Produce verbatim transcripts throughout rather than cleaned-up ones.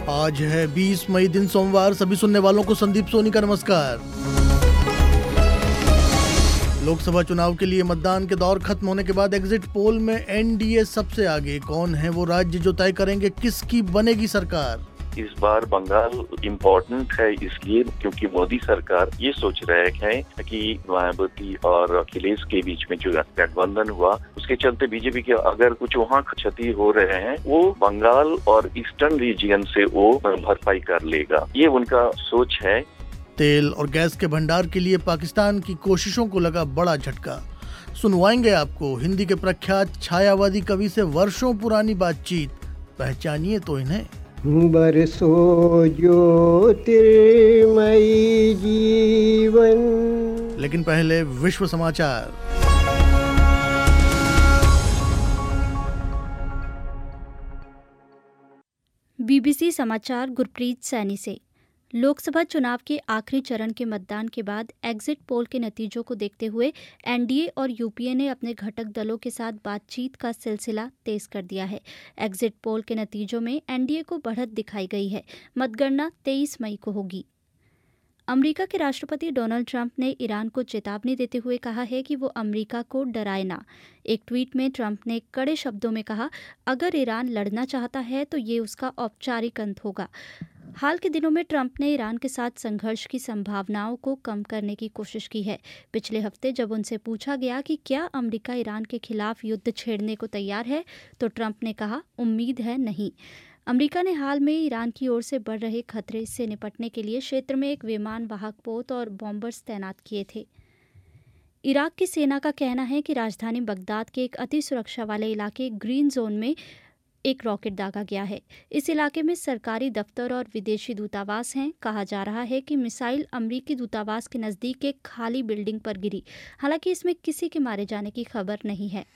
आज है बीस मई दिन सोमवार। सभी सुनने वालों को संदीप सोनी का नमस्कार। लोकसभा चुनाव के लिए मतदान के दौर खत्म होने के बाद एग्जिट पोल में एनडीए सबसे आगे। कौन है वो राज्य जो तय करेंगे किसकी बनेगी सरकार? इस बार बंगाल इम्पोर्टेंट है इसलिए क्योंकि मोदी सरकार ये सोच रहे हैं कि मायावती और अखिलेश के बीच में जो गठबंधन हुआ उसके चलते बीजेपी के अगर कुछ वहाँ क्षति हो रहे हैं वो बंगाल और ईस्टर्न रीजियन से वो भरपाई कर लेगा, ये उनका सोच है। तेल और गैस के भंडार के लिए पाकिस्तान की कोशिशों को लगा बड़ा झटका। सुनवाएंगे आपको हिंदी के प्रख्यात छायावादी कवि से वर्षों पुरानी बातचीत। पहचानिए तो इन्हें। बरसो ज्योतिर्मयी जीवन। लेकिन पहले विश्व समाचार। बीबीसी समाचार गुरप्रीत सैनी से। लोकसभा चुनाव के आखिरी चरण के मतदान के बाद एग्जिट पोल के नतीजों को देखते हुए एनडीए और यूपीए ने अपने घटक दलों के साथ बातचीत का सिलसिला तेज कर दिया है। एग्जिट पोल के नतीजों में एनडीए को बढ़त दिखाई गई है। मतगणना तेईस मई को होगी। अमेरिका के राष्ट्रपति डोनाल्ड ट्रंप ने ईरान को चेतावनी देते हुए कहा है कि वो अमेरिका को डराए ना। एक ट्वीट में ट्रंप ने कड़े शब्दों में कहा, अगर ईरान लड़ना चाहता है तो ये उसका औपचारिक अंत होगा। हाल के दिनों में ट्रंप ने ईरान के साथ संघर्ष की संभावनाओं को कम करने की कोशिश की है। पिछले हफ्ते जब उनसे पूछा गया कि क्या अमेरिका ईरान के खिलाफ युद्ध छेड़ने को तैयार है, तो ट्रंप ने कहा, उम्मीद है नहीं। अमेरिका ने हाल में ईरान की ओर से बढ़ रहे खतरे से निपटने के लिए क्षेत्र में एक विमान वाहक पोत और बॉम्बर्स तैनात किए थे। इराक की सेना का कहना है कि राजधानी बगदाद के एक अति सुरक्षा वाले इलाके ग्रीन जोन में एक रॉकेट दागा गया है। इस इलाके में सरकारी दफ्तर और विदेशी दूतावास हैं। कहा जा रहा है कि मिसाइल अमेरिकी दूतावास के नज़दीक एक खाली बिल्डिंग पर गिरी। हालांकि इसमें किसी के मारे जाने की खबर नहीं है।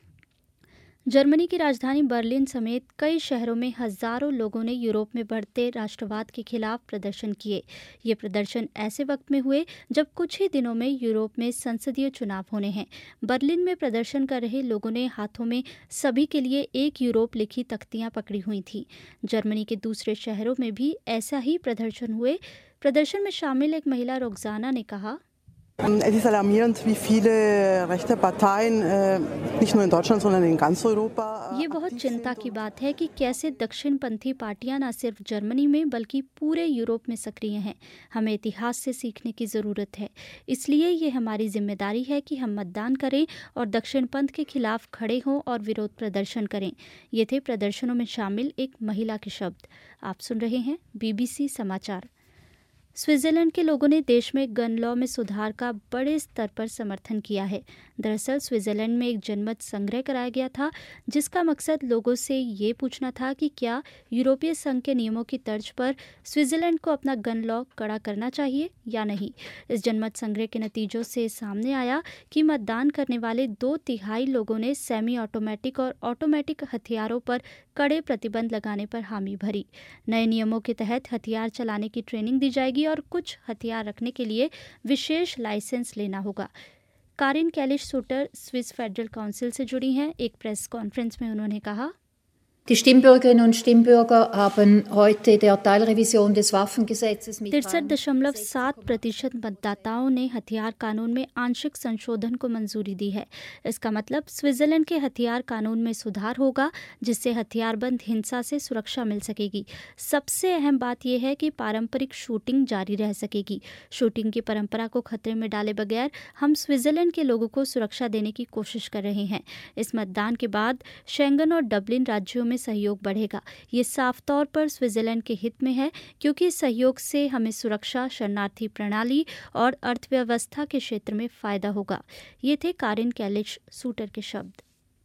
जर्मनी की राजधानी बर्लिन समेत कई शहरों में हजारों लोगों ने यूरोप में बढ़ते राष्ट्रवाद के खिलाफ प्रदर्शन किए। ये प्रदर्शन ऐसे वक्त में हुए जब कुछ ही दिनों में यूरोप में संसदीय चुनाव होने हैं। बर्लिन में प्रदर्शन कर रहे लोगों ने हाथों में सभी के लिए एक यूरोप लिखी तख्तियां पकड़ी हुई थीं। जर्मनी के दूसरे शहरों में भी ऐसा ही प्रदर्शन हुए। प्रदर्शन में शामिल एक महिला रोक्साना ने कहा, Es ist alarmierend, wie viele rechte Parteien, nicht nur in Deutschland, sondern in ganz Europa. ये बहुत चिंता की बात है कि कैसे दक्षिणपंथी पार्टियां न सिर्फ जर्मनी में बल्कि पूरे यूरोप में सक्रिय हैं। हमें इतिहास से सीखने की ज़रूरत है। इसलिए ये हमारी जिम्मेदारी है कि हम मतदान करें और दक्षिणपंथ के खिलाफ खड़े हों और विरोध प्रदर्शन करें। ये थे प्रदर्शनों में शामिल एक महिला के शब्द। आप सुन रहे हैं बीबीसी समाचार। स्विट्जरलैंड के लोगों ने देश में गन लॉ में सुधार का बड़े स्तर पर समर्थन किया है। दरअसल स्विट्जरलैंड में एक जनमत संग्रह कराया गया था जिसका मकसद लोगों से ये पूछना था कि क्या यूरोपीय संघ के नियमों की तर्ज पर स्विट्जरलैंड को अपना गन लॉ कड़ा करना चाहिए या नहीं। इस जनमत संग्रह के नतीजों से सामने आया कि मतदान करने वाले दो तिहाई लोगों ने सेमी ऑटोमेटिक और ऑटोमेटिक हथियारों पर कड़े प्रतिबंध लगाने पर हामी भरी। नए नियमों के तहत हथियार चलाने की ट्रेनिंग दी जाएगी और कुछ हथियार रखने के लिए विशेष लाइसेंस लेना होगा। Karin Keller Sutter Swiss federal council से जुड़ी हैं। एक प्रेस कॉन्फ्रेंस में उन्होंने कहा, Die Stimmbürgerinnen und Stimmbürger haben heute der Teilrevision des Waffengesetzes mit तिरसठ दशमलव सात प्रतिशत मतदाताओं ने हथियार कानून में आंशिक संशोधन को मंजूरी दी है। इसका मतलब स्विट्जरलैंड के हथियार कानून में सुधार होगा जिससे हथियारबंद हिंसा से सुरक्षा मिल सकेगी। सबसे अहम बात यह है कि पारंपरिक शूटिंग जारी रह सकेगी। शूटिंग की परंपरा को खतरे में डाले बगैर हम स्विट्जरलैंड के लोगों को सुरक्षा देने की कोशिश कर रहे हैं। इस मतदान के बाद शेंगन और डबलिन राज्यों में सहयोग बढ़ेगा। ये साफ तौर पर स्विट्जरलैंड के हित में है क्योंकि इस सहयोग से हमें सुरक्षा, शरणार्थी प्रणाली और अर्थव्यवस्था के क्षेत्र में फायदा होगा। ये थे कारिन कैलिश सूटर के शब्द।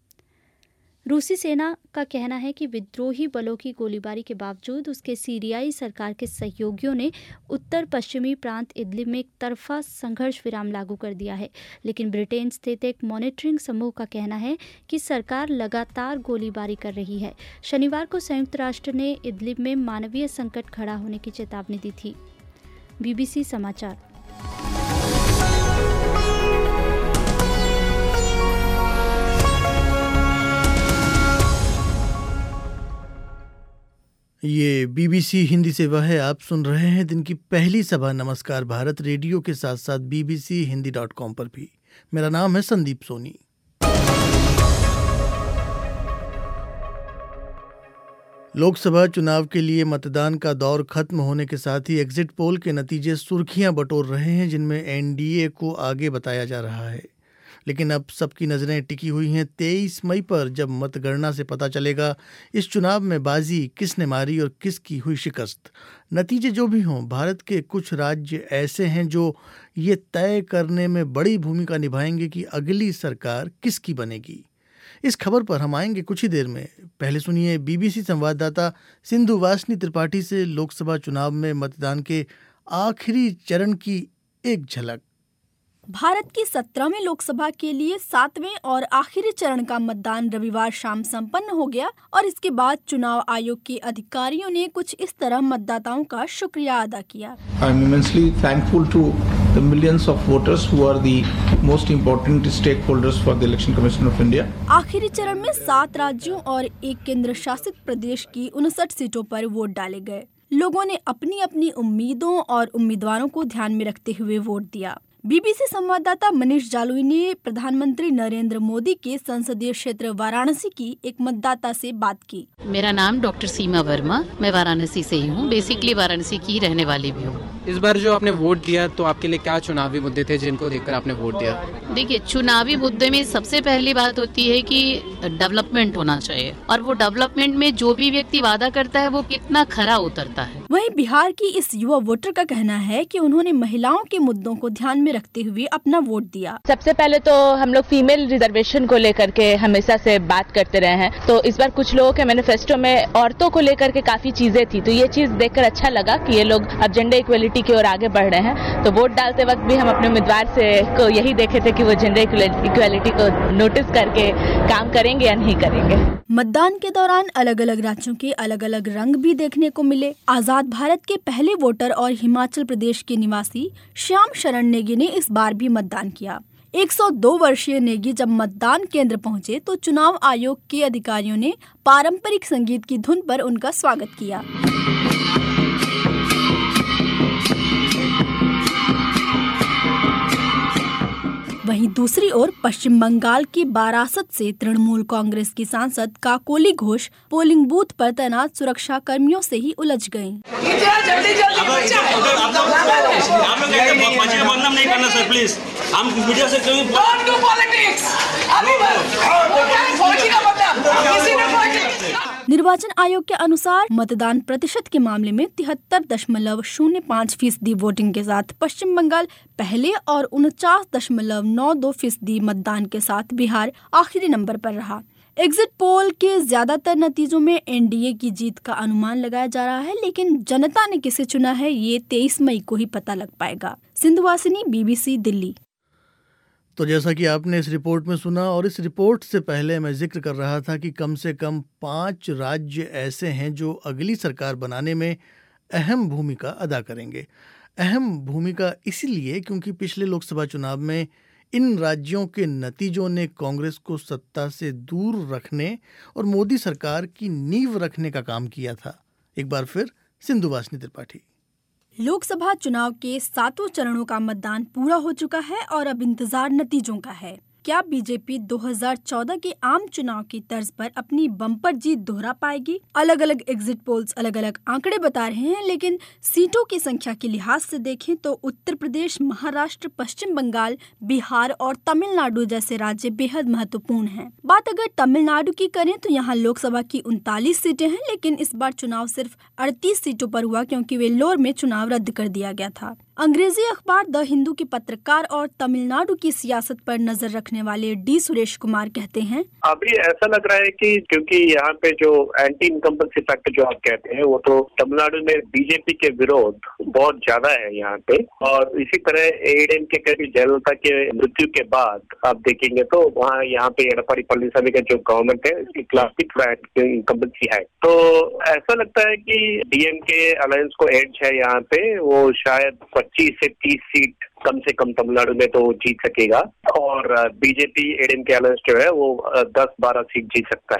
रूसी सेना का कहना है कि विद्रोही बलों की गोलीबारी के बावजूद उसके सीरियाई सरकार के सहयोगियों ने उत्तर पश्चिमी प्रांत इदलिब में एक तरफा संघर्ष विराम लागू कर दिया है। लेकिन ब्रिटेन स्थित एक मॉनिटरिंग समूह का कहना है कि सरकार लगातार गोलीबारी कर रही है। शनिवार को संयुक्त राष्ट्र ने इदलिब में मानवीय संकट खड़ा होने की चेतावनी दी थी। बीबीसी समाचार। ये बीबीसी हिंदी सेवा है। आप सुन रहे हैं दिन की पहली सभा नमस्कार भारत रेडियो के साथ साथ बीबीसी हिंदी डॉट कॉम पर भी। मेरा नाम है संदीप सोनी। लोकसभा चुनाव के लिए मतदान का दौर खत्म होने के साथ ही एग्जिट पोल के नतीजे सुर्खियां बटोर रहे हैं, जिनमें एनडीए को आगे बताया जा रहा है। लेकिन अब सबकी नज़रें टिकी हुई हैं तेईस मई पर, जब मतगणना से पता चलेगा इस चुनाव में बाजी किसने मारी और किसकी हुई शिकस्त। नतीजे जो भी हों, भारत के कुछ राज्य ऐसे हैं जो ये तय करने में बड़ी भूमिका निभाएंगे कि अगली सरकार किसकी बनेगी। इस खबर पर हम आएंगे कुछ ही देर में। पहले सुनिए बीबीसी संवाददाता सिंधु वासनी त्रिपाठी से लोकसभा चुनाव में मतदान के आखिरी चरण की एक झलक। भारत की सत्रहवीं लोकसभा के लिए सातवें और आखिरी चरण का मतदान रविवार शाम संपन्न हो गया और इसके बाद चुनाव आयोग के अधिकारियों ने कुछ इस तरह मतदाताओं का शुक्रिया अदा किया। I am immensely thankful to the millions of voters who are the most important stakeholders for the Election Commission of India. आखिरी चरण में सात राज्यों और एक केंद्र शासित प्रदेश की उनसठ सीटों पर वोट डाले गए। लोगों ने अपनी अपनी उम्मीदों और उम्मीदवारों को ध्यान में रखते हुए वोट दिया। बीबीसी संवाददाता मनीष जालोई ने प्रधानमंत्री नरेंद्र मोदी के संसदीय क्षेत्र वाराणसी की एक मतदाता से बात की। मेरा नाम डॉक्टर सीमा वर्मा, मैं वाराणसी से ही हूँ। बेसिकली वाराणसी की रहने वाली भी हूँ। इस बार जो आपने वोट दिया तो आपके लिए क्या चुनावी मुद्दे थे जिनको देखकर आपने वोट दिया? देखिए, चुनावी मुद्दे में सबसे पहली बात होती है कि डेवलपमेंट होना चाहिए और वो डेवलपमेंट में जो भी व्यक्ति वादा करता है वो कितना खरा उतरता है। वहीं बिहार की इस युवा वोटर का कहना है कि उन्होंने महिलाओं के मुद्दों को ध्यान में रखते हुए अपना वोट दिया। सबसे पहले तो हम लोग फीमेल रिजर्वेशन को लेकर के हमेशा से बात करते रहे हैं, तो इस बार कुछ लोगों के मैनिफेस्टो में औरतों को लेकर के काफी चीजें थी, तो ये चीज देखकर अच्छा लगा कि ये लोग अब जेंडर इक्वलिटी की ओर आगे बढ़ रहे हैं। तो वोट डालते वक्त भी हम अपने उम्मीदवार से को यही देखे थे कि वो जेंडर इक्वलिटी को नोटिस करके काम करेंगे या नहीं करेंगे। मतदान के दौरान अलग अलग राज्यों के अलग अलग रंग भी देखने को मिले। आजाद भारत के पहले वोटर और हिमाचल प्रदेश के निवासी श्याम शरण नेगी ने इस बार भी मतदान किया। एक सौ दो वर्षीय नेगी जब मतदान केंद्र पहुंचे तो चुनाव आयोग के अधिकारियों ने पारंपरिक संगीत की धुन पर उनका स्वागत किया। वहीं दूसरी ओर पश्चिम बंगाल की बारासत से तृणमूल कांग्रेस की सांसद काकोली घोष पोलिंग बूथ पर तैनात सुरक्षा कर्मियों से ही उलझ गयीं। निर्वाचन आयोग के अनुसार मतदान प्रतिशत के मामले में तिहत्तर दशमलव शून्य पाँच फीसदी वोटिंग के साथ पश्चिम बंगाल पहले और उनचास दशमलव नौ दो फीसदी मतदान के साथ बिहार आखिरी नंबर पर रहा। एग्जिट पोल के ज्यादातर नतीजों में एनडीए की जीत का अनुमान लगाया जा रहा है, लेकिन जनता ने किसे चुना है ये तेईस मई को ही पता लग पाएगा। सिंधु वासिनी, बीबीसी दिल्ली। तो जैसा कि आपने इस रिपोर्ट में सुना, और इस रिपोर्ट से पहले मैं जिक्र कर रहा था कि कम से कम पांच राज्य ऐसे हैं जो अगली सरकार बनाने में अहम भूमिका अदा करेंगे। अहम भूमिका इसलिए क्योंकि पिछले लोकसभा चुनाव में इन राज्यों के नतीजों ने कांग्रेस को सत्ता से दूर रखने और मोदी सरकार की नींव रखने का काम किया था। एक बार फिर सिंधु वासनी त्रिपाठी। लोकसभा चुनाव के सातों चरणों का मतदान पूरा हो चुका है और अब इंतजार नतीजों का है। क्या बीजेपी दो हज़ार चौदह के आम चुनाव की तर्ज पर अपनी बम्पर जीत दोहरा पाएगी? अलग अलग एग्जिट पोल्स अलग अलग आंकड़े बता रहे हैं, लेकिन सीटों की संख्या के लिहाज से देखें तो उत्तर प्रदेश, महाराष्ट्र, पश्चिम बंगाल, बिहार और तमिलनाडु जैसे राज्य बेहद महत्वपूर्ण हैं। बात अगर तमिलनाडु की करें तो यहाँ लोकसभा की उनतालीस सीटें हैं, लेकिन इस बार चुनाव सिर्फ अड़तीस सीटों पर हुआ क्योंकि वेल्लोर में चुनाव रद्द कर दिया गया था। अंग्रेजी अखबार द हिंदू के पत्रकार और तमिलनाडु की सियासत पर नजर रखने वाले डी सुरेश कुमार कहते हैं, अभी ऐसा लग रहा है कि क्योंकि यहाँ पे जो एंटी इनकम्बेंसी फैक्टर जो आप कहते हैं वो तो तमिलनाडु में बीजेपी के विरोध बहुत ज्यादा है यहाँ पे, और इसी तरह एडीएम के कभी जयललिता के मृत्यु के बाद आप देखेंगे तो वहाँ यहाँ पे एडप्पाडी पळनिसामी का जो गवर्नमेंट है इसके खिलाफ भी थोड़ा इनकम्बेंसी है। तो ऐसा लगता है कि डीएम के अलायंस को एज है यहाँ पे, वो शायद पच्चीस से तीस सीट कम से कम तमिलनाडु में तो जीत सकेगा, और बीजेपी एडीएम के अलायंस जो है वो दस बारह सीट जीत सकता है।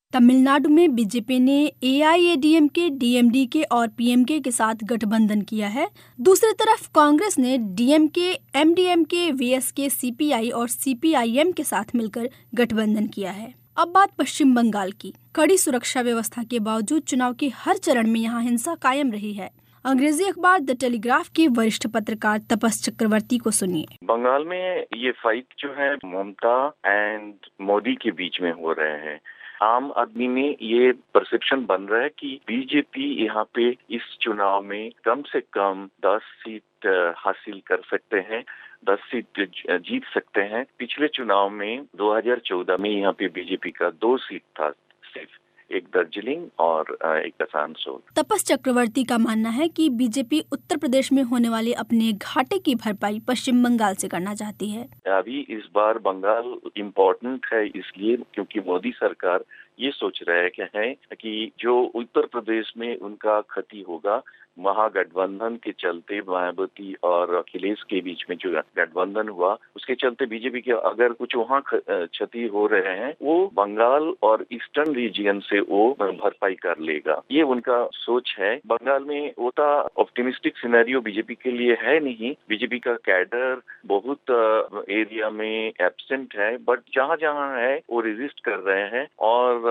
तमिलनाडु में बीजेपी ने एआईएडीएमके, डीएमडीके और पीएमके के साथ गठबंधन किया है। दूसरी तरफ कांग्रेस ने डीएमके, एमडीएमके, वीएसके, सीपीआई और सीपीआईएम के साथ मिलकर गठबंधन किया है। अब बात पश्चिम बंगाल की। कड़ी सुरक्षा व्यवस्था के बावजूद चुनाव के हर चरण में यहाँ हिंसा कायम रही है। अंग्रेजी अखबार द टेलीग्राफ के वरिष्ठ पत्रकार तपस चक्रवर्ती को सुनिए। बंगाल में ये फाइट जो है ममता एंड मोदी के बीच में हो रहे हैं। आम आदमी में ये परसेप्शन बन रहा है कि बीजेपी यहाँ पे इस चुनाव में कम से कम दस सीट हासिल कर सकते हैं, दस सीट जीत सकते हैं। पिछले चुनाव में दो हज़ार चौदह में यहाँ पे बीजेपी का दो सीट था, सिर्फ एक दार्जिलिंग और एक आसनसोल। तपस चक्रवर्ती का मानना है कि बीजेपी उत्तर प्रदेश में होने वाले अपने घाटे की भरपाई पश्चिम बंगाल से करना चाहती है। अभी इस बार बंगाल इम्पोर्टेंट है इसलिए क्योंकि मोदी सरकार ये सोच रहे हैं कि जो उत्तर प्रदेश में उनका क्षति होगा, महागठबंधन के चलते मायावती और अखिलेश के बीच में जो गठबंधन हुआ उसके चलते बीजेपी के अगर कुछ वहाँ क्षति हो रहे हैं वो बंगाल और ईस्टर्न रीजन से वो भरपाई कर लेगा, ये उनका सोच है। बंगाल में उतना ऑप्टिमिस्टिक सिनेरियो बीजेपी के लिए है नहीं। बीजेपी का कैडर बहुत एरिया में एब्सेंट है, बट जहाँ जहाँ है वो रेजिस्ट कर रहे हैं और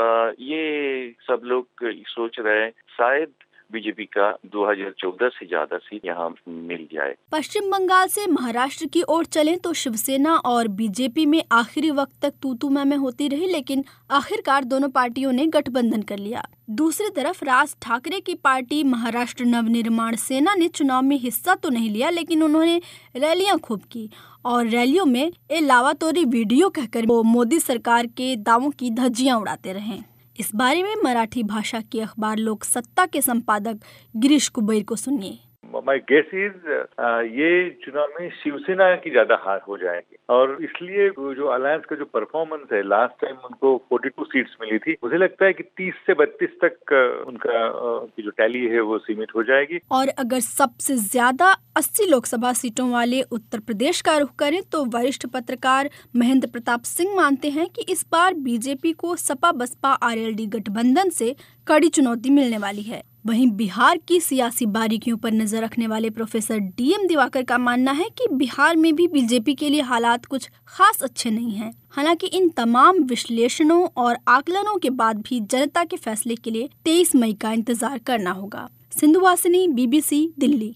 ये सब लोग सोच रहे हैं शायद बीजेपी का दो हज़ार चौदह से ज्यादा सीट यहाँ मिल जाए। पश्चिम बंगाल से महाराष्ट्र की ओर चलें तो शिवसेना और बीजेपी में आखिरी वक्त तक तू तू मैं मैं होती रही, लेकिन आखिरकार दोनों पार्टियों ने गठबंधन कर लिया। दूसरी तरफ राज ठाकरे की पार्टी महाराष्ट्र नवनिर्माण सेना ने चुनाव में हिस्सा तो नहीं लिया, लेकिन उन्होंने रैलियां खूब की और रैलियों में ए लावातोरी वीडियो कहकर वो मोदी सरकार के दावों की धज्जियां उड़ाते रहे। इस बारे में मराठी भाषा के अखबार लोक सत्ता के संपादक गिरीश कुबेर को सुनिए। माय गेस इज ये चुनाव में शिवसेना की ज्यादा हार हो जाएगी और इसलिए जो अलायंस का जो परफॉर्मेंस है, लास्ट टाइम उनको बयालीस सीट्स मिली थी, मुझे लगता है कि तीस से बत्तीस तक उनका की जो टैली है वो सीमित हो जाएगी। और अगर सबसे ज्यादा अस्सी लोकसभा सीटों वाले उत्तर प्रदेश का रुख करें तो वरिष्ठ पत्रकार महेंद्र प्रताप सिंह मानते हैं कि इस बार बीजेपी को सपा बसपा आरएलडी गठबंधन से कड़ी चुनौती मिलने वाली है। वहीं बिहार की सियासी बारीकियों पर नजर रखने वाले प्रोफेसर डीएम दिवाकर का मानना है कि बिहार में भी बीजेपी के लिए हालात कुछ खास अच्छे नहीं हैं। हालांकि इन तमाम विश्लेषणों और आकलनों के बाद भी जनता के फैसले के लिए तेईस मई का इंतजार करना होगा। सिंधु वासिनी, बीबीसी, दिल्ली।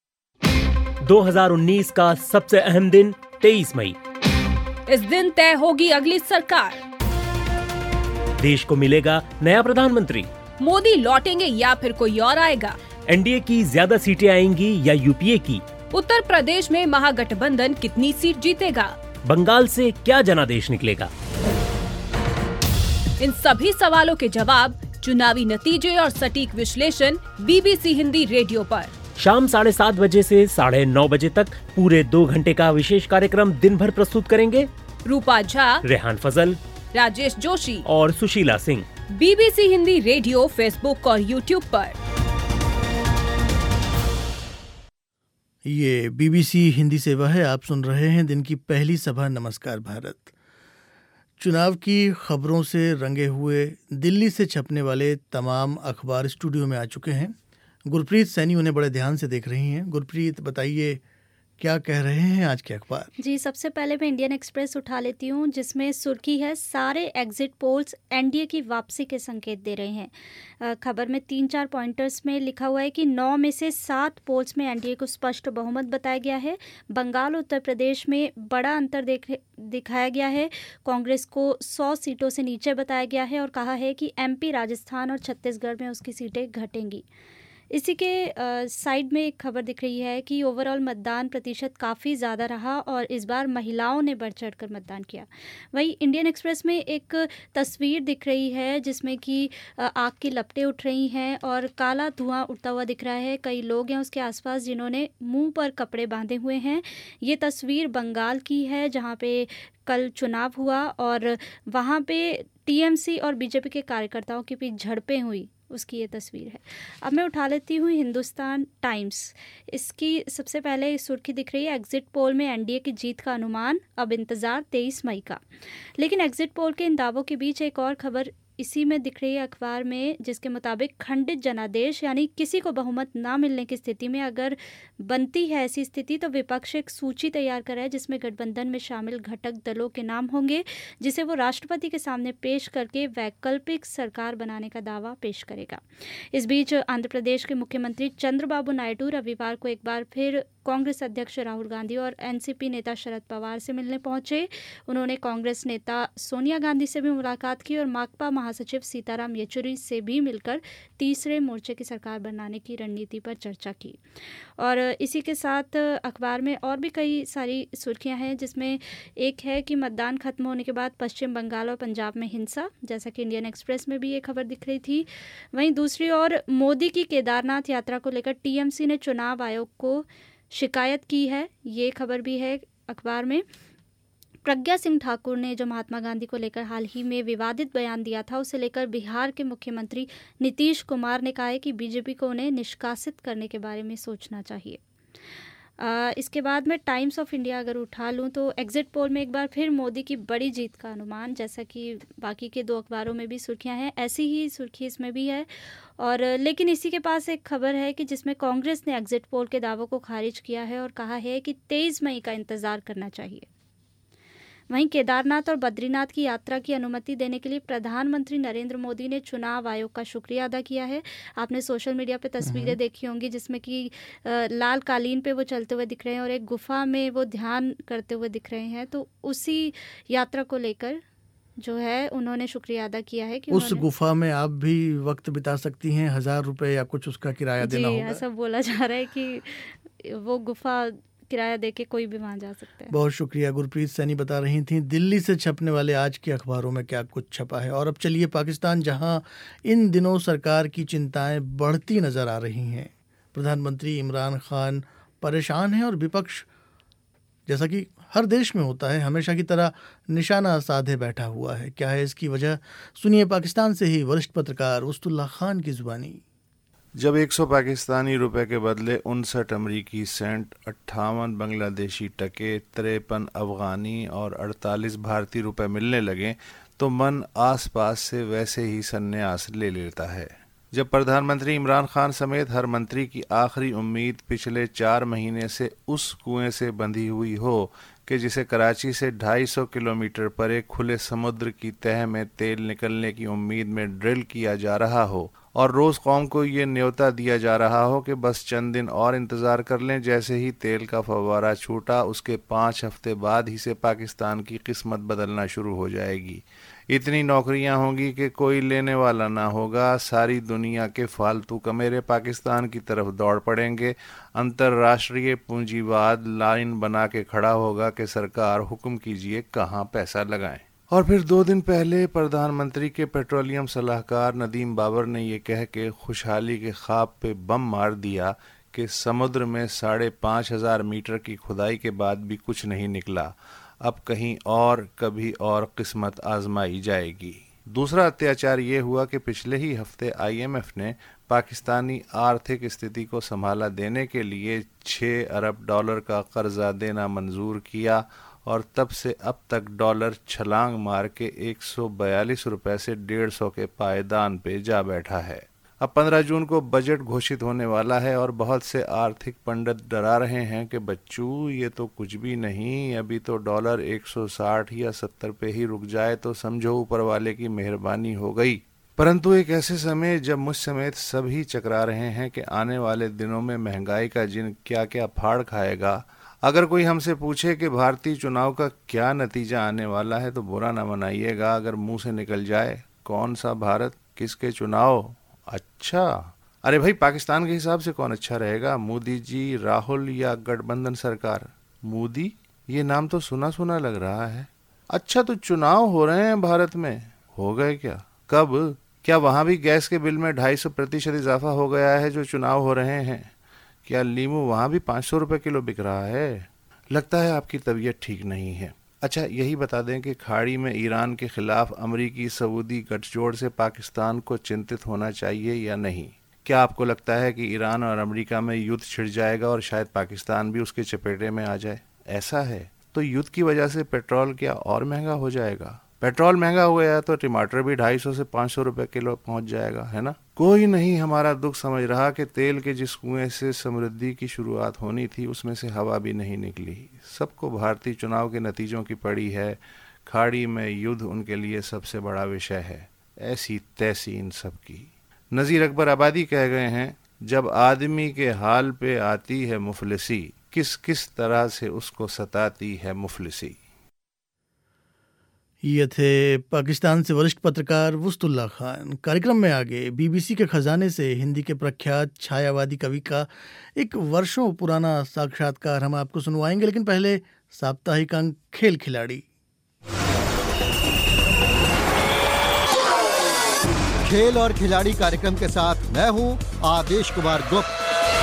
दो हज़ार उन्नीस का सबसे अहम दिन तेईस मई। इस दिन तय होगी अगली सरकार। देश को मिलेगा नया प्रधानमंत्री। मोदी लौटेंगे या फिर कोई और आएगा। एनडीए की ज्यादा सीटें आएंगी या यूपीए की। उत्तर प्रदेश में महागठबंधन कितनी सीट जीतेगा। बंगाल से क्या जनादेश निकलेगा। इन सभी सवालों के जवाब, चुनावी नतीजे और सटीक विश्लेषण बीबीसी हिंदी रेडियो पर शाम साढ़े सात बजे से साढ़े नौ बजे तक पूरे दो घंटे का विशेष कार्यक्रम दिन भर प्रस्तुत करेंगे रूपा झा, रेहान फजल, राजेश जोशी और Sushila Singh. BBC Hindi radio Facebook और यूट्यूब पर। ये बीबीसी हिंदी सेवा है। आप सुन रहे हैं दिन की पहली सभा नमस्कार भारत। चुनाव की खबरों से रंगे हुए दिल्ली से छपने वाले तमाम अखबार स्टूडियो में आ चुके हैं। गुरप्रीत सैनी उन्हें बड़े ध्यान से देख रही हैं। गुरप्रीत, बताइए क्या कह रहे हैं आज के अखबार। जी, सबसे पहले मैं इंडियन एक्सप्रेस उठा लेती हूँ, जिसमें सुर्खी है सारे एग्जिट पोल्स एनडीए की वापसी के संकेत दे रहे हैं। खबर में तीन चार पॉइंटर्स में लिखा हुआ है कि नौ में से सात पोल्स में एनडीए को स्पष्ट बहुमत बताया गया है। बंगाल, उत्तर प्रदेश में बड़ा अंतर देख दिखाया गया है। कांग्रेस को सौ सीटों से नीचे बताया गया है और कहा है कि एमपी, राजस्थान और छत्तीसगढ़ में उसकी सीटें घटेंगी। इसी के साइड में एक खबर दिख रही है कि ओवरऑल मतदान प्रतिशत काफ़ी ज़्यादा रहा और इस बार महिलाओं ने बढ़ चढ़ कर मतदान किया। वहीं इंडियन एक्सप्रेस में एक तस्वीर दिख रही है जिसमें कि आग की लपटें उठ रही हैं और काला धुआं उड़ता हुआ दिख रहा है। कई लोग हैं उसके आसपास जिन्होंने मुंह पर कपड़े बांधे हुए हैं। ये तस्वीर बंगाल की है जहाँ पे कल चुनाव हुआ और वहाँ पे टीएमसी और बीजेपी के कार्यकर्ताओं के बीच झड़पें हुई, उसकी ये तस्वीर है। अब मैं उठा लेती हूँ हिंदुस्तान टाइम्स। इसकी सबसे पहले सुर्खी दिख रही है एग्जिट पोल में एनडीए की जीत का अनुमान, अब इंतज़ार तेईस मई का। लेकिन एग्जिट पोल के इन दावों के बीच एक और खबर इसी में दिख रही है अखबार में, जिसके मुताबिक खंडित जनादेश यानी किसी को बहुमत ना मिलने की स्थिति में अगर बनती है ऐसी स्थिति तो विपक्ष एक सूची तैयार कर रहा है जिसमें गठबंधन में शामिल घटक दलों के नाम होंगे, जिसे वो राष्ट्रपति के सामने पेश करके वैकल्पिक सरकार बनाने का दावा पेश करेगा। इस बीच आंध्र प्रदेश के मुख्यमंत्री चंद्रबाबू नायडू रविवार को एक बार फिर कांग्रेस अध्यक्ष राहुल गांधी और एनसीपी नेता शरद पवार से मिलने पहुंचे। उन्होंने कांग्रेस नेता सोनिया गांधी से भी मुलाकात की और माकपा महासचिव सीताराम येचुरी से भी मिलकर तीसरे मोर्चे की सरकार बनाने की रणनीति पर चर्चा की। और इसी के साथ अखबार में और भी कई सारी सुर्खियां हैं, जिसमें एक है कि मतदान खत्म होने के बाद पश्चिम बंगाल और पंजाब में हिंसा, जैसा कि इंडियन एक्सप्रेस में भी ये खबर दिख रही थी। वहीं दूसरी ओर मोदी की केदारनाथ यात्रा को लेकर टीएमसी ने चुनाव आयोग को शिकायत की है, ये खबर भी है अखबार में। प्रज्ञा सिंह ठाकुर ने जो महात्मा गांधी को लेकर हाल ही में विवादित बयान दिया था, उसे लेकर बिहार के मुख्यमंत्री नीतीश कुमार ने कहा है कि बीजेपी को उन्हें निष्कासित करने के बारे में सोचना चाहिए। आ, इसके बाद में टाइम्स ऑफ इंडिया अगर उठा लूँ तो एग्जिट पोल में एक बार फिर मोदी की बड़ी जीत का अनुमान, जैसा कि बाकी के दो अखबारों में भी सुर्खियां हैं, ऐसी ही सुर्खी इसमें भी है। और लेकिन इसी के पास एक खबर है कि जिसमें कांग्रेस ने एग्जिट पोल के दावों को खारिज किया है और कहा है कि तेईस मई का इंतजार करना चाहिए। वहीं केदारनाथ और बद्रीनाथ की यात्रा की अनुमति देने के लिए प्रधानमंत्री नरेंद्र मोदी ने चुनाव आयोग का शुक्रिया अदा किया है। आपने सोशल मीडिया पे तस्वीरें देखी होंगी जिसमें कि लाल कालीन पे वो चलते हुए दिख रहे हैं और एक गुफा में वो ध्यान करते हुए दिख रहे हैं। तो उसी यात्रा को लेकर जो है उन्होंने शुक्रिया अदा किया है कि उस गुफा में आप भी वक्त बिता सकती हैं, हजार रुपए या कुछ उसका किराया देना होगा। ऐसा बोला जा रहा है कि वो गुफा किराया देके कोई भी वहां जा सकता है। बहुत शुक्रिया। गुरप्रीत सैनी बता रही थी दिल्ली से छपने वाले आज के अखबारों में क्या कुछ छपा है। और अब चलिए पाकिस्तान, जहां इन दिनों सरकार की चिंताएं बढ़ती नजर आ रही हैं। प्रधानमंत्री इमरान खान परेशान हैं और विपक्ष, जैसा कि हर देश में होता है, हमेशा की तरह निशाना साधे बैठा हुआ है। क्या है इसकी वजह? सुनिए पाकिस्तान से ही वरिष्ठ पत्रकार उस्तुल्लाह खान की जुबानी। जब सौ पाकिस्तानी रुपए के बदले उनसठ अमरीकी सेंट, अट्ठावन बांग्लादेशी टके, तिरपन अफगानी और अड़तालीस भारतीय रुपए मिलने लगे तो मन आसपास से वैसे ही सन्यास ले लेता है। जब प्रधानमंत्री इमरान खान समेत हर मंत्री की आखिरी उम्मीद पिछले चार महीने से उस कुएं से बंधी हुई हो कि जिसे कराची से ढाई सौ किलोमीटर परे खुले समुद्र की तह में तेल निकलने की उम्मीद में ड्रिल किया जा रहा हो और रोज कौम को ये न्योता दिया जा रहा हो कि बस चंद दिन और इंतजार कर लें, जैसे ही तेल का फव्वारा छूटा उसके पाँच हफ्ते बाद ही से पाकिस्तान की किस्मत बदलना शुरू हो जाएगी। इतनी नौकरियां होंगी कि कोई लेने वाला ना होगा। सारी दुनिया के फालतू कमेरे पाकिस्तान की तरफ दौड़ पड़ेंगे। अंतर्राष्ट्रीय पूंजीवाद लाइन बना के खड़ा होगा कि सरकार हुक्म कीजिए कहाँ पैसा लगाएं। और फिर दो दिन पहले प्रधानमंत्री के पेट्रोलियम सलाहकार नदीम बाबर ने ये कह के खुशहाली के ख्वाब पे बम मार दिया कि समुद्र में साढ़े पाँच हजार मीटर की खुदाई के बाद भी कुछ नहीं निकला। अब कहीं और कभी और किस्मत आजमाई जाएगी। दूसरा अत्याचार ये हुआ कि पिछले ही हफ्ते आईएमएफ ने पाकिस्तानी आर्थिक स्थिति को संभाला देने के लिए छः अरब डॉलर का कर्जा देना मंजूर किया और तब से अब तक डॉलर छलांग मार के एक सौ बयालीस रुपये से डेढ़ सौ के पायदान पे जा बैठा है। अब पंद्रह जून को बजट घोषित होने वाला है और बहुत से आर्थिक पंडित डरा रहे हैं कि बच्चू ये तो कुछ भी नहीं, अभी तो डॉलर एक सौ साठ या सत्तर पे ही रुक जाए तो समझो ऊपर वाले की मेहरबानी हो गई। परंतु एक ऐसे समय जब मुझ समेत सभी चकरा रहे हैं कि आने वाले दिनों में महंगाई का जिन क्या क्या फाड़ खाएगा। अगर कोई हमसे पूछे कि भारतीय चुनाव का क्या नतीजा आने वाला है तो बुरा ना मनाइएगा अगर मुंह से निकल जाए कौन सा भारत किसके चुनाव। अच्छा, अरे भाई पाकिस्तान के हिसाब से कौन अच्छा रहेगा, मोदी जी, राहुल या गठबंधन सरकार? मोदी, ये नाम तो सुना सुना लग रहा है। अच्छा, तो चुनाव हो रहे हैं भारत में? हो गए क्या? कब? क्या वहां भी गैस के बिल में ढाई सौ प्रतिशत इजाफा हो गया है जो चुनाव हो रहे हैं? क्या लीमू वहां भी पाँच सौ रुपये किलो बिक रहा है? लगता है आपकी तबीयत ठीक नहीं है। अच्छा, यही बता दें कि खाड़ी में ईरान के खिलाफ अमरीकी सऊदी गठजोड़ से पाकिस्तान को चिंतित होना चाहिए या नहीं? क्या आपको लगता है कि ईरान और अमेरिका में युद्ध छिड़ जाएगा और शायद पाकिस्तान भी उसके चपेटे में आ जाए? ऐसा है तो युद्ध की वजह से पेट्रोल क्या और महंगा हो जाएगा? पेट्रोल महंगा हो गया तो टमाटर भी ढाई सौ से पाँच सौ रुपये किलो पहुंच जाएगा, है ना। कोई नहीं हमारा दुख समझ रहा कि तेल के जिस कुएं से समृद्धि की शुरुआत होनी थी उसमें से हवा भी नहीं निकली। सबको भारतीय चुनाव के नतीजों की पड़ी है। खाड़ी में युद्ध उनके लिए सबसे बड़ा विषय है। ऐसी तैसी इन सब की। नज़ीर अकबर आबादी कह गए हैं, जब आदमी के हाल पे आती है मुफलिसी, किस किस तरह से उसको सताती है मुफलिसी। ये थे पाकिस्तान से वरिष्ठ पत्रकार वस्तुल्लाह खान। कार्यक्रम में आगे बीबीसी के खजाने से हिंदी के प्रख्यात छायावादी कवि का एक वर्षों पुराना साक्षात्कार हम आपको सुनवाएंगे, लेकिन पहले साप्ताहिक अंक खेल खिलाड़ी। खेल और खिलाड़ी कार्यक्रम के साथ मैं हूं आदेश कुमार गुप्त।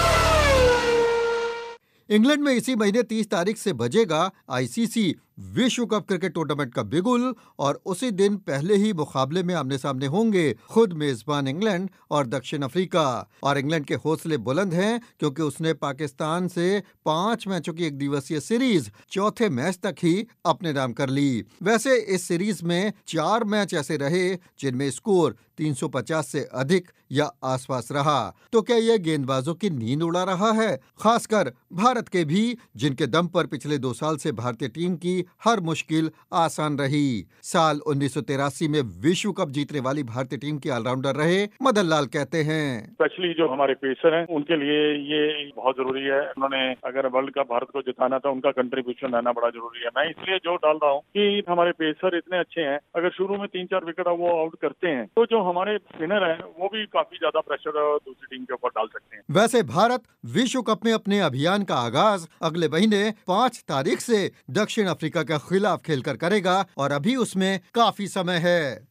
इंग्लैंड में इसी महीने तीस तारीख से बजेगा आईसीसी विश्व कप क्रिकेट टूर्नामेंट का बिगुल और उसी दिन पहले ही मुकाबले में आमने सामने होंगे खुद मेजबान इंग्लैंड और दक्षिण अफ्रीका। और इंग्लैंड के हौसले बुलंद हैं क्योंकि उसने पाकिस्तान से पांच मैचों की एक दिवसीय सीरीज चौथे मैच तक ही अपने नाम कर ली। वैसे इस सीरीज में चार मैच ऐसे रहे जिनमें स्कोर तीन सौ पचास से अधिक या आसपास रहा। तो क्या यह गेंदबाजों की नींद उड़ा रहा है, खासकर भारत के भी, जिनके दम पर पिछले दो साल से भारतीय टीम की हर मुश्किल आसान रही। साल उन्नीस सौ तिरासी में विश्व कप जीतने वाली भारतीय टीम के ऑलराउंडर रहे मदन लाल कहते हैं, स्पेशली जो हमारे पेसर हैं उनके लिए ये बहुत जरूरी है। उन्होंने अगर वर्ल्ड कप भारत को जिताना था, उनका कंट्रीब्यूशन रहना बड़ा जरूरी है। मैं इसलिए जोर डाल रहा हूँ कि हमारे पेसर इतने अच्छे हैं, अगर शुरू में तीन चार विकेट वो आउट करते हैं तो जो हमारे स्पिनर हैं वो भी काफी ज्यादा प्रेशर दूसरी टीम के ऊपर डाल सकते हैं। वैसे भारत विश्व कप में अपने अभियान का आगाज अगले महीने पाँच तारीख से दक्षिण अफ्रीका के खिलाफ खेलकर करेगा और अभी उसमें काफी समय है।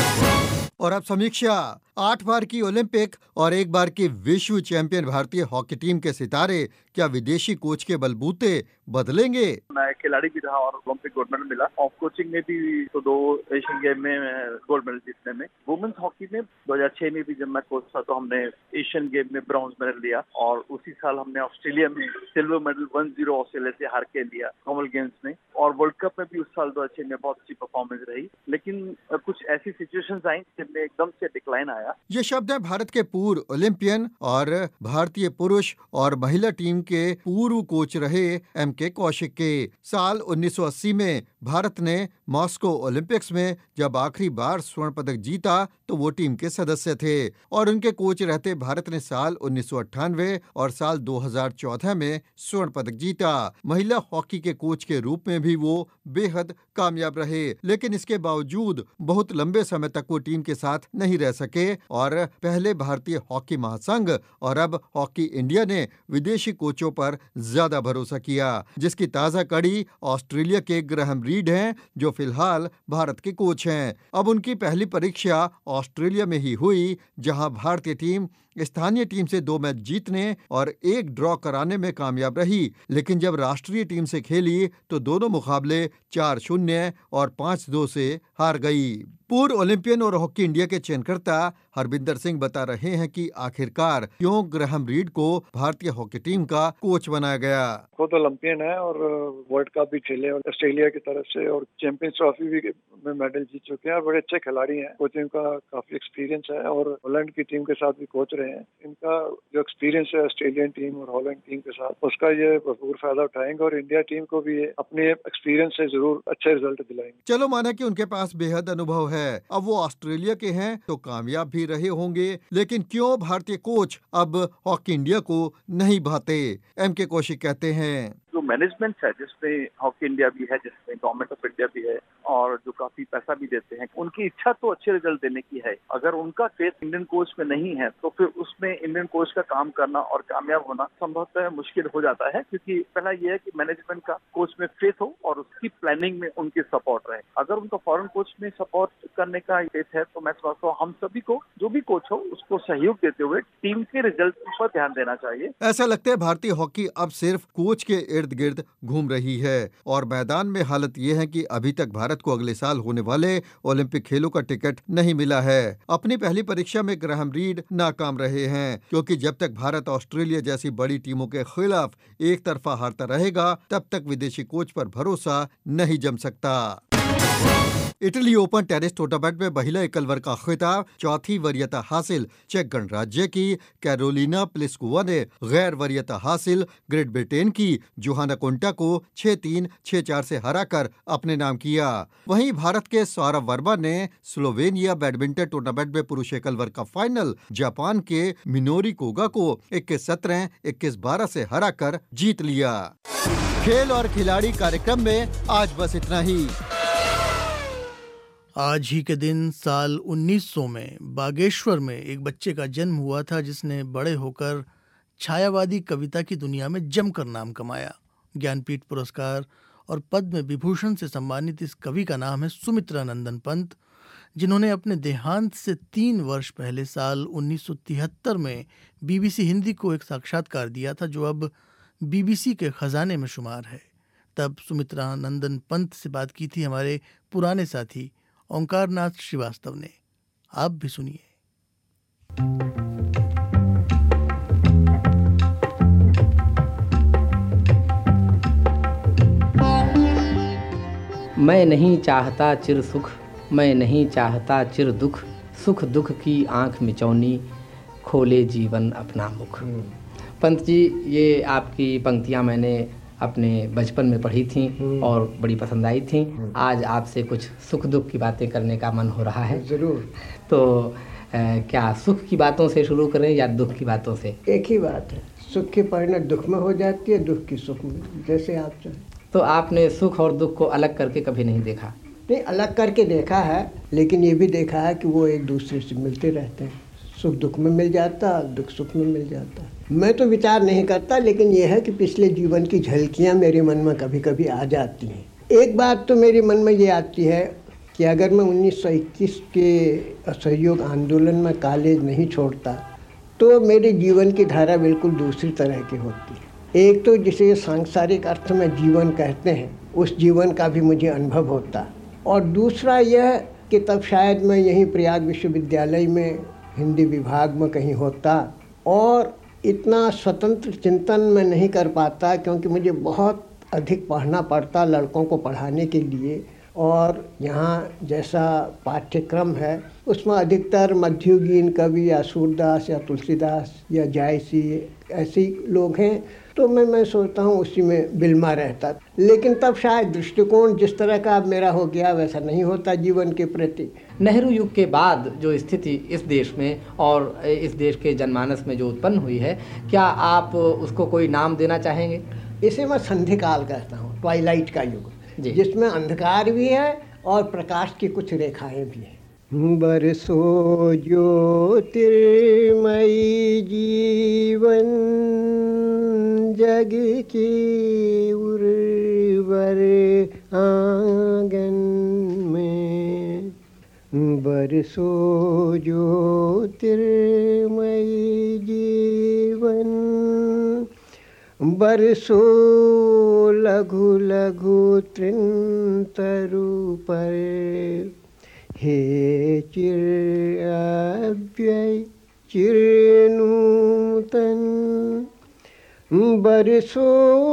और अब समीक्षा। आठ बार की ओलंपिक और एक बार की विश्व चैंपियन भारतीय हॉकी टीम के सितारे क्या विदेशी कोच के बलबूते बदलेंगे? मैं खिलाड़ी भी रहा और ओलंपिक गोल्ड मेडल मिला। ऑफ कोचिंग में भी तो दो एशियन गेम में गोल्ड मेडल जीतने में। वुमेन्स हॉकी में दो हज़ार छह में भी जब मैं कोच था तो हमने एशियन गेम में ब्रॉन्ज मेडल लिया और उसी साल हमने ऑस्ट्रेलिया में silver medal one zero Australia से हार के लिया कॉमन गेम्स में। और वर्ल्ड कप में भी उस साल दो हज़ार छह में बहुत अच्छी परफॉर्मेंस रही, लेकिन कुछ ऐसी सिचुएशंस आई जिनमें एकदम से डिक्लाइन आया। ये शब्द है भारत के पूर्व ओलंपियन और भारतीय पुरुष और महिला टीम के पूर्व कोच रहे एम के कौशिक के। साल उन्नीस सौ अस्सी में भारत ने मॉस्को ओलंपिक्स में जब आखिरी बार स्वर्ण पदक जीता तो वो टीम के सदस्य थे और उनके कोच रहते भारत ने साल उन्नीस सौ अट्ठानवे और साल दो हज़ार चौदह में स्वर्ण पदक जीता। महिला हॉकी के कोच के रूप में भी वो बेहद कामयाब रहे, लेकिन इसके बावजूद बहुत लंबे समय तक वो टीम के साथ नहीं रह सके और पहले भारतीय हॉकी महासंघ और अब हॉकी इंडिया ने विदेशी कोचों पर ज्यादा भरोसा किया, जिसकी ताजा कड़ी ऑस्ट्रेलिया के ग्राहम रीड हैं जो फिलहाल भारत के कोच हैं। अब उनकी पहली परीक्षा ऑस्ट्रेलिया में ही हुई जहां भारतीय टीम स्थानीय टीम से दो मैच जीतने और एक ड्रॉ कराने में कामयाब रही, लेकिन जब राष्ट्रीय टीम से खेली तो दोनों मुकाबले चार शून्य और पाँच दो से हार गई। पूर्व ओलंपियन और हॉकी इंडिया के चयनकर्ता हरबिंदर सिंह बता रहे हैं कि आखिरकार क्यों ग्राहम रीड को भारतीय हॉकी टीम का कोच बनाया गया। खुद ओलंपियन है और वर्ल्ड कप भी खेले और ऑस्ट्रेलिया की तरफ से और चैंपियंस ट्रॉफी भी में मेडल जीत चुके हैं और बड़े अच्छे खिलाड़ी हैं। कोचिंग का काफी एक्सपीरियंस है और हॉलैंड की टीम के साथ भी कोच रहे हैं। इनका जो एक्सपीरियंस है ऑस्ट्रेलियन टीम और हॉलैंड टीम के साथ, उसका ये भरपूर फायदा उठाएंगे और इंडिया टीम को भी अपने एक्सपीरियंस से जरूर अच्छे रिजल्ट दिलाएंगे। चलो माना कि उनके पास बेहद अनुभव है, अब वो ऑस्ट्रेलिया के हैं तो कामयाब भी रहे होंगे, लेकिन क्यों भारतीय कोच अब हॉकी इंडिया को नहीं भाते? एम के कौशिक कहते हैं, जो मैनेजमेंट है जिसमें हॉकी इंडिया भी है, जिसमें गवर्नमेंट ऑफ इंडिया भी है और जो काफी पैसा भी देते हैं, उनकी इच्छा तो अच्छे रिजल्ट देने की है। अगर उनका फेथ इंडियन कोच में नहीं है तो फिर उसमें इंडियन कोच का काम करना और कामयाब होना संभवतः मुश्किल हो जाता है, क्योंकि पहला ये है कि मैनेजमेंट का कोच में फेथ हो और उसकी प्लानिंग में उनकी सपोर्ट रहे। अगर उनका फॉरेन कोच में सपोर्ट करने का फेथ है तो मैं समझता हूँ हम सभी को, जो भी कोच हो, उसको सहयोग देते हुए टीम के रिजल्ट पर ध्यान देना चाहिए। ऐसा लगता है भारतीय हॉकी अब सिर्फ कोच के इर्द गिर्द घूम रही है और मैदान में हालत ये है कि अभी तक भारत को अगले साल होने वाले ओलंपिक खेलों का टिकट नहीं मिला है। अपनी पहली परीक्षा में ग्राहम रीड नाकाम रहे हैं, क्योंकि जब तक भारत ऑस्ट्रेलिया जैसी बड़ी टीमों के खिलाफ एक तरफा हारता रहेगा तब तक विदेशी कोच पर भरोसा नहीं जम सकता। इटली ओपन टेनिस टूर्नामेंट में महिला एकल वर्ग का खिताब चौथी वरीयता हासिल चेक गणराज्य की कैरोलिना प्लिस्कोवा ने गैर वरीयता हासिल ग्रेट ब्रिटेन की जोहाना कोंटा को छह तीन छह चार से हराकर अपने नाम किया। वहीं भारत के सौरभ वर्मा ने स्लोवेनिया बैडमिंटन टूर्नामेंट में पुरुष एकल वर्ग का फाइनल जापान के मिनोरी कोगा को इक्कीस सत्रह इक्कीस बारह से हराकर जीत लिया। खेल और खिलाड़ी कार्यक्रम में आज बस इतना ही। आज ही के दिन साल उन्नीस सौ में बागेश्वर में एक बच्चे का जन्म हुआ था जिसने बड़े होकर छायावादी कविता की दुनिया में जमकर नाम कमाया। ज्ञानपीठ पुरस्कार और पद्म विभूषण से सम्मानित इस कवि का नाम है सुमित्रा नंदन पंत, जिन्होंने अपने देहांत से तीन वर्ष पहले साल उन्नीस सौ तिहत्तर में बीबीसी हिंदी को एक साक्षात्कार दिया था जो अब बीबीसी के खजाने में शुमार है। तब सुमित्रा नंदन पंत से बात की थी हमारे पुराने साथी ओंकार नाथ श्रीवास्तव ने। आप भी सुनिए। मैं नहीं चाहता चिर सुख, मैं नहीं चाहता चिर दुख, सुख दुख की आंख मिचौनी, खोले जीवन अपना मुख। पंत जी, ये आपकी पंक्तियां मैंने अपने बचपन में पढ़ी थी और बड़ी पसंद आई थी। आज आपसे कुछ सुख दुख की बातें करने का मन हो रहा है। जरूर। तो आ, क्या सुख की बातों से शुरू करें या दुख की बातों से? एक ही बात है, सुख की परिणति दुख में हो जाती है, दुख की सुख में, जैसे आप चाहें। तो आपने सुख और दुख को अलग करके कभी नहीं देखा? नहीं, अलग करके देखा है, लेकिन ये भी देखा है कि वो एक दूसरे से मिलते रहते हैं। सुख दुख में मिल जाता, दुख सुख में मिल जाता। मैं तो विचार नहीं करता, लेकिन यह है कि पिछले जीवन की झलकियां मेरे मन में कभी कभी आ जाती हैं। एक बात तो मेरे मन में ये आती है कि अगर मैं उन्नीस सौ इक्कीस के असहयोग आंदोलन में कॉलेज नहीं छोड़ता तो मेरे जीवन की धारा बिल्कुल दूसरी तरह की होती। एक तो जिसे सांसारिक अर्थ में जीवन कहते हैं, उस जीवन का भी मुझे अनुभव होता, और दूसरा यह कि तब शायद मैं यहीं प्रयाग विश्वविद्यालय में हिंदी विभाग में कहीं होता और इतना स्वतंत्र चिंतन मैं नहीं कर पाता, क्योंकि मुझे बहुत अधिक पढ़ना पड़ता लड़कों को पढ़ाने के लिए, और यहाँ जैसा पाठ्यक्रम है उसमें अधिकतर मध्ययुगीन कवि या सूरदास या तुलसीदास या जायसी ऐसे लोग हैं, तो मैं मैं सोचता हूँ उसी में बिल्मा रहता। लेकिन तब शायद दृष्टिकोण जिस तरह का अब मेरा हो गया वैसा नहीं होता जीवन के प्रति। नेहरू युग के बाद जो स्थिति इस देश में और इस देश के जनमानस में जो उत्पन्न हुई है, क्या आप उसको कोई नाम देना चाहेंगे? इसे मैं संधिकाल कहता हूँ, ट्वाइलाइट का युग, जिसमें अंधकार भी है और प्रकाश की कुछ रेखाएं भी हैं। बरसो ज्योतिर्मयी जीवन जग की उर्वर आंगन में, बरसो ज्योतिर्मयी जीवन, बरसो लघु लघु तृन्तरु पर, हे चिर अव्यय चिर नूतन, बरसो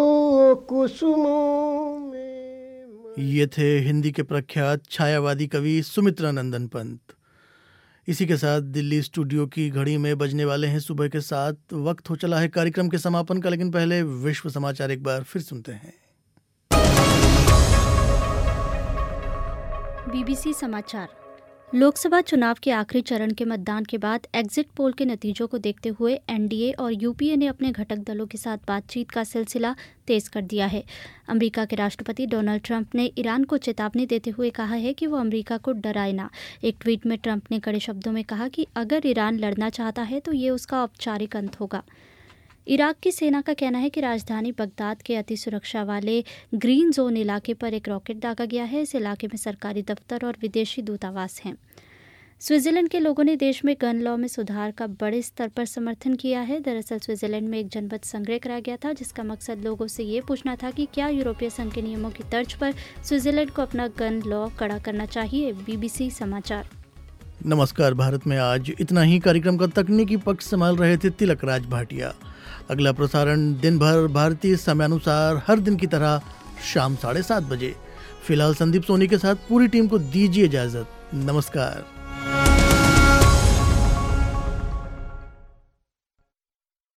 कुसुमों में। ये थे हिंदी के प्रख्यात छायावादी कवि सुमित्रा नंदन पंत। इसी के साथ दिल्ली स्टूडियो की घड़ी में बजने वाले हैं सुबह के सात। वक्त हो चला है कार्यक्रम के समापन का, लेकिन पहले विश्व समाचार एक बार फिर सुनते हैं। बीबीसी समाचार। लोकसभा चुनाव के आखिरी चरण के मतदान के बाद एग्जिट पोल के नतीजों को देखते हुए एनडीए और यूपीए ने अपने घटक दलों के साथ बातचीत का सिलसिला तेज कर दिया है। अमेरिका के राष्ट्रपति डोनाल्ड ट्रंप ने ईरान को चेतावनी देते हुए कहा है कि वो अमेरिका को डराए ना। एक ट्वीट में ट्रंप ने कड़े शब्दों में कहा कि अगर ईरान लड़ना चाहता है तो ये उसका औपचारिक अंत होगा। इराक की सेना का कहना है कि राजधानी बगदाद के अति सुरक्षा वाले ग्रीन जोन इलाके पर एक रॉकेट दागा गया है। इस इलाके में सरकारी दफ्तर और विदेशी दूतावास हैं। स्विट्जरलैंड के लोगों ने देश में गन लॉ में सुधार का बड़े स्तर पर समर्थन किया है। दरअसल स्विट्जरलैंड में एक जनमत संग्रह कराया गया था जिसका मकसद लोगों से ये पूछना था कि क्या यूरोपीय संघ के नियमों की तर्ज पर स्विट्जरलैंड को अपना गन लॉ कड़ा करना चाहिए। बीबीसी समाचार। नमस्कार। भारत में आज इतना ही। कार्यक्रम का तकनीकी पक्ष संभाल रहे थे तिलक राज भाटिया। अगला प्रसारण दिन भर भारतीय समयानुसार हर दिन की तरह शाम साढ़े सात बजे फिलहाल संदीप सोनी के साथ पूरी टीम को दीजिए इजाजत। नमस्कार।